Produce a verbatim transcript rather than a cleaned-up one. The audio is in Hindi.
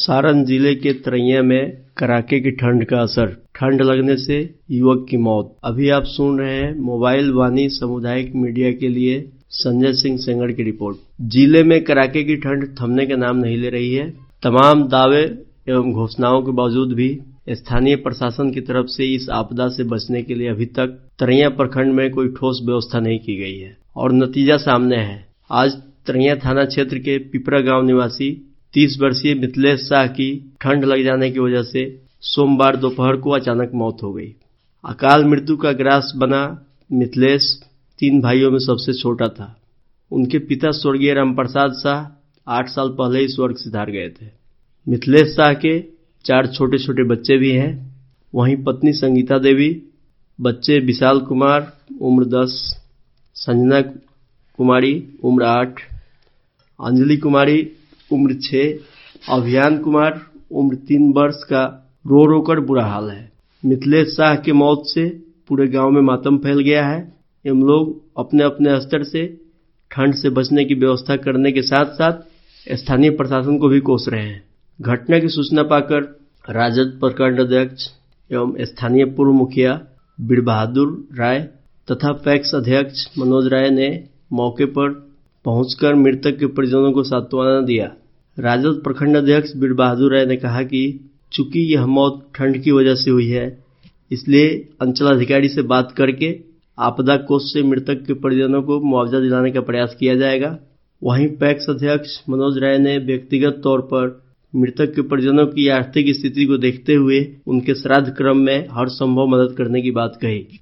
सारण जिले के तरैया में कड़ाके की ठंड का असर, ठंड लगने से युवक की मौत। अभी आप सुन रहे हैं मोबाइल वाणी सामुदायिक मीडिया के लिए संजय सिंह सेंगड़ की रिपोर्ट। जिले में कड़ाके की ठंड थमने का नाम नहीं ले रही है। तमाम दावे एवं घोषणाओं के बावजूद भी स्थानीय प्रशासन की तरफ से इस आपदा से बचने के लिए अभी तक तरैया प्रखंड में कोई ठोस व्यवस्था नहीं की गई है और नतीजा सामने है। आज तरैया थाना क्षेत्र के पिपरा गांव निवासी तीस वर्षीय मिथिलेश शाह की ठंड लग जाने की वजह से सोमवार दोपहर को अचानक मौत हो गई। अकाल मृत्यु का ग्रास बना मिथिलेश तीन भाइयों में सबसे छोटा था। उनके पिता स्वर्गीय रामप्रसाद शाह आठ साल पहले ही स्वर्ग सिधार गए थे। मिथिलेश शाह के चार छोटे छोटे बच्चे भी हैं। वहीं पत्नी संगीता देवी, बच्चे विशाल कुमार उम्र दस, संजना कुमारी उम्र आठ, अंजलि कुमारी उम्र छह, अभियान कुमार उम्र तीन वर्ष का रो रो कर बुरा हाल है। मिथिलेश शाह के मौत से पूरे गांव में मातम फैल गया है एवं लोग अपने अपने स्तर से ठंड से बचने की व्यवस्था करने के साथ साथ स्थानीय प्रशासन को भी कोस रहे हैं। घटना की सूचना पाकर राजद प्रखंड अध्यक्ष एवं स्थानीय पूर्व मुखिया बीरबहादुर राय तथा पैक्स अध्यक्ष मनोज राय ने मौके पर पहुंचकर मृतक के परिजनों को सांत्वना दिया। राजद प्रखंड अध्यक्ष बीरबहादुर राय ने कहा कि चूंकि यह मौत ठंड की वजह से हुई है, इसलिए अंचल अधिकारी से बात करके आपदा कोष से मृतक के परिजनों को मुआवजा दिलाने का प्रयास किया जाएगा। वहीं पैक्स अध्यक्ष मनोज राय ने व्यक्तिगत तौर पर मृतक के परिजनों की आर्थिक स्थिति को देखते हुए उनके श्राद्ध क्रम में हर संभव मदद करने की बात कही।